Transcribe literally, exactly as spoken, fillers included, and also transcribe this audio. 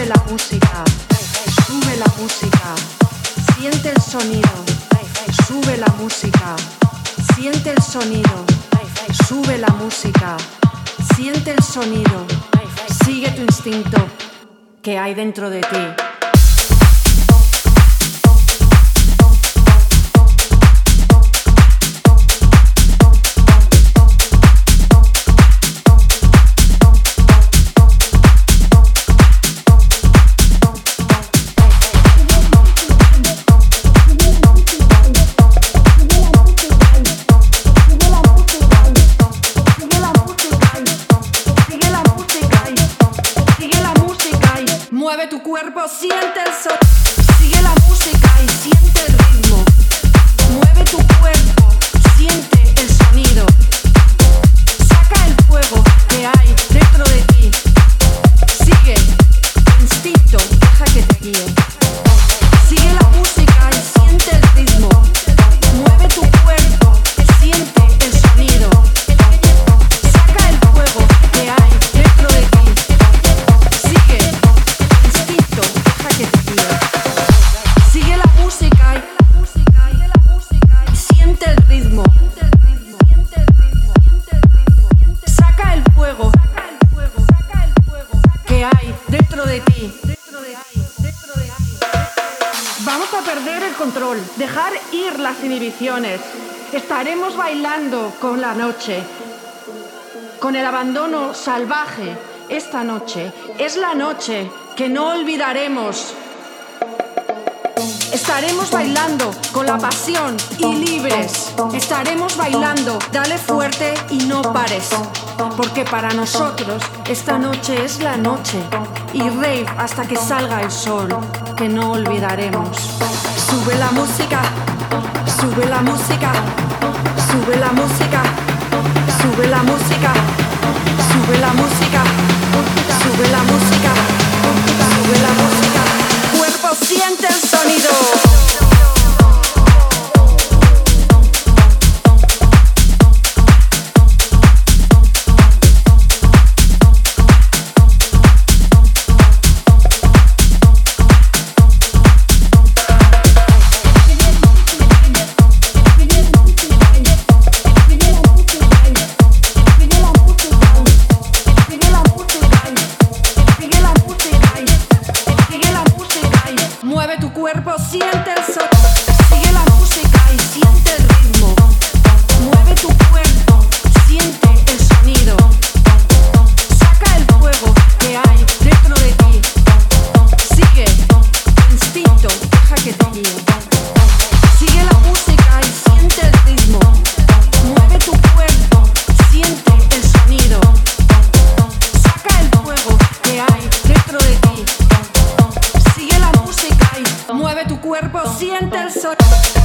Sube la música, sube la música, siente el sonido, sube la música, siente el sonido, sube la música, siente el sonido, sigue tu instinto que hay dentro de ti. Mueve tu cuerpo, siente el sol. Sigue la música y siente el ritmo. Mueve tu cuerpo, siente el sonido. Saca el fuego que hay dentro de ti. Sigue tu instinto, deja que te guíe. Sigue la música y siente el ritmo. Mueve tu cuerpo, siente el sonido. Saca el fuego que hay dentro de ti. Sigue que te guíe. Sigue la música y siente el ritmo. Saca el fuego que hay dentro de ti. Vamos a perder el control, dejar ir las inhibiciones. Estaremos bailando con la noche, con el abandono salvaje. Esta noche es la noche que no olvidaremos. Estaremos bailando con la pasión y libres. Estaremos bailando, dale fuerte y no pares. Porque para nosotros esta noche es la noche. Y rave hasta que salga el sol, que no olvidaremos. Sube la música, sube la música, sube la música, sube la música, sube la música, sube la música, sube la música. Cuerpo, siente el sonido. Mueve tu cuerpo, siente el sol. Sigue la música y siente el ritmo. Mueve tu cuerpo, siente el sonido. Saca el fuego que hay dentro de ti. Sigue tu instinto, deja que te guíe. Sigue la música y siente el ritmo. Mueve tu cuerpo, siente el sonido. Saca el fuego que hay dentro de ti. Sigue la música y mueve tu cuerpo, siente el sol.